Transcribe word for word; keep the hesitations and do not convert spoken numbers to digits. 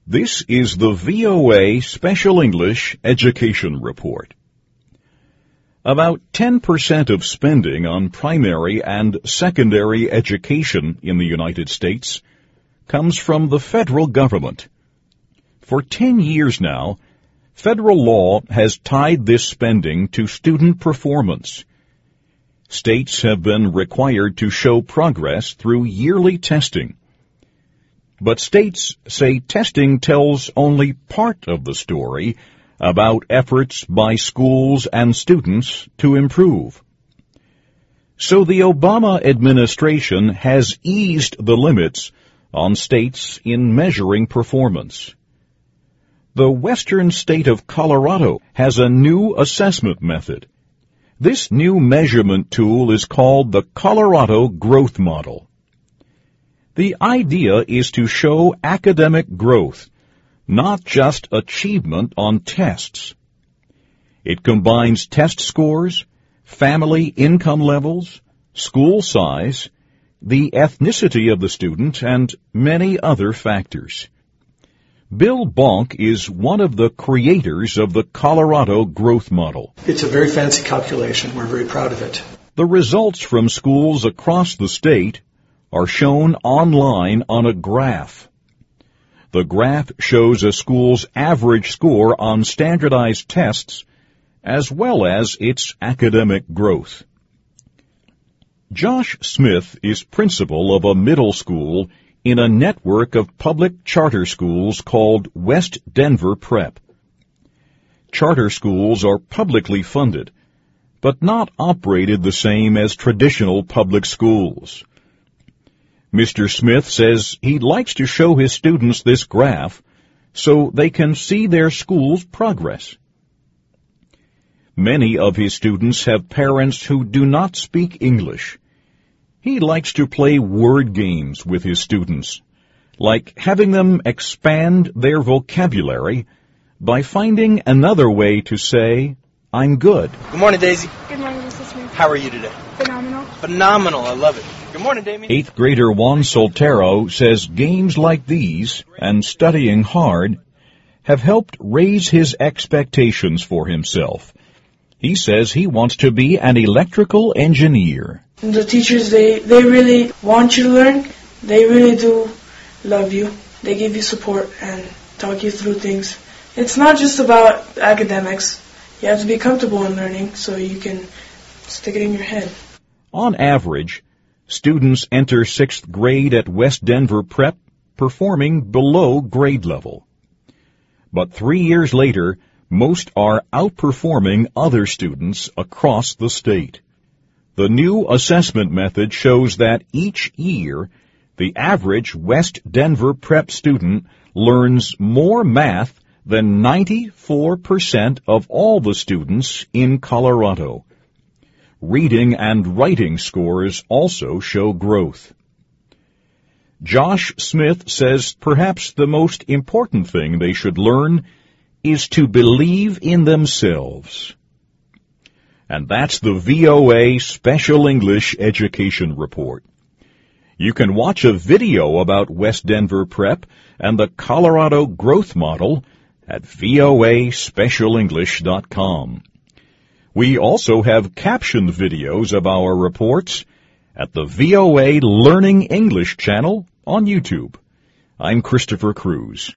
This is the V O A Special English Education Report. About ten percent of spending on primary and secondary education in the United States comes from the federal government. For ten years now, federal law has tied this spending to student performance. States have been required to show progress through yearly testing. But states say testing tells only part of the story about efforts by schools and students to improve. So the Obama administration has eased the limits on states in measuring performance. The western state of Colorado has a new assessment method. This new measurement tool is called the Colorado Growth Model. The idea is to show academic growth, not just achievement on tests. It combines test scores, family income levels, school size, the ethnicity of the student, and many other factors. Bill Bonk is one of the creators of the Colorado Growth Model. It's a very fancy calculation. We're very proud of it. The results from schools across the state are shown online on a graph. The graph shows a school's average score on standardized tests as well as its academic growth. Josh Smith is principal of a middle school in a network of public charter schools called West Denver Prep. Charter schools are publicly funded, but not operated the same as traditional public schools. Mister Smith says he likes to show his students this graph so they can see their school's progress. Many of his students have parents who do not speak English. He likes to play word games with his students, like having them expand their vocabulary by finding another way to say, "I'm good." Good morning, Daisy. Good morning, Missus Smith. How are you today? Phenomenal. Phenomenal. I love it. Good morning, Damien. Eighth grader Juan Soltero says games like these and studying hard have helped raise his expectations for himself. He says he wants to be an electrical engineer. The teachers, they, they really want you to learn. They really do love you. They give you support and talk you through things. It's not just about academics. You have to be comfortable in learning so you can stick it in your head. On average, students enter sixth grade at West Denver Prep performing below grade level. But three years later, most are outperforming other students across the state. The new assessment method shows that each year, the average West Denver Prep student learns more math than ninety-four percent of all the students in Colorado. Reading and writing scores also show growth. Josh Smith says perhaps the most important thing they should learn is to believe in themselves. And that's the V O A Special English Education Report. You can watch a video about West Denver Prep and the Colorado Growth Model at V O A special english dot com. We also have captioned videos of our reports at the V O A Learning English channel on YouTube. I'm Christopher Cruz.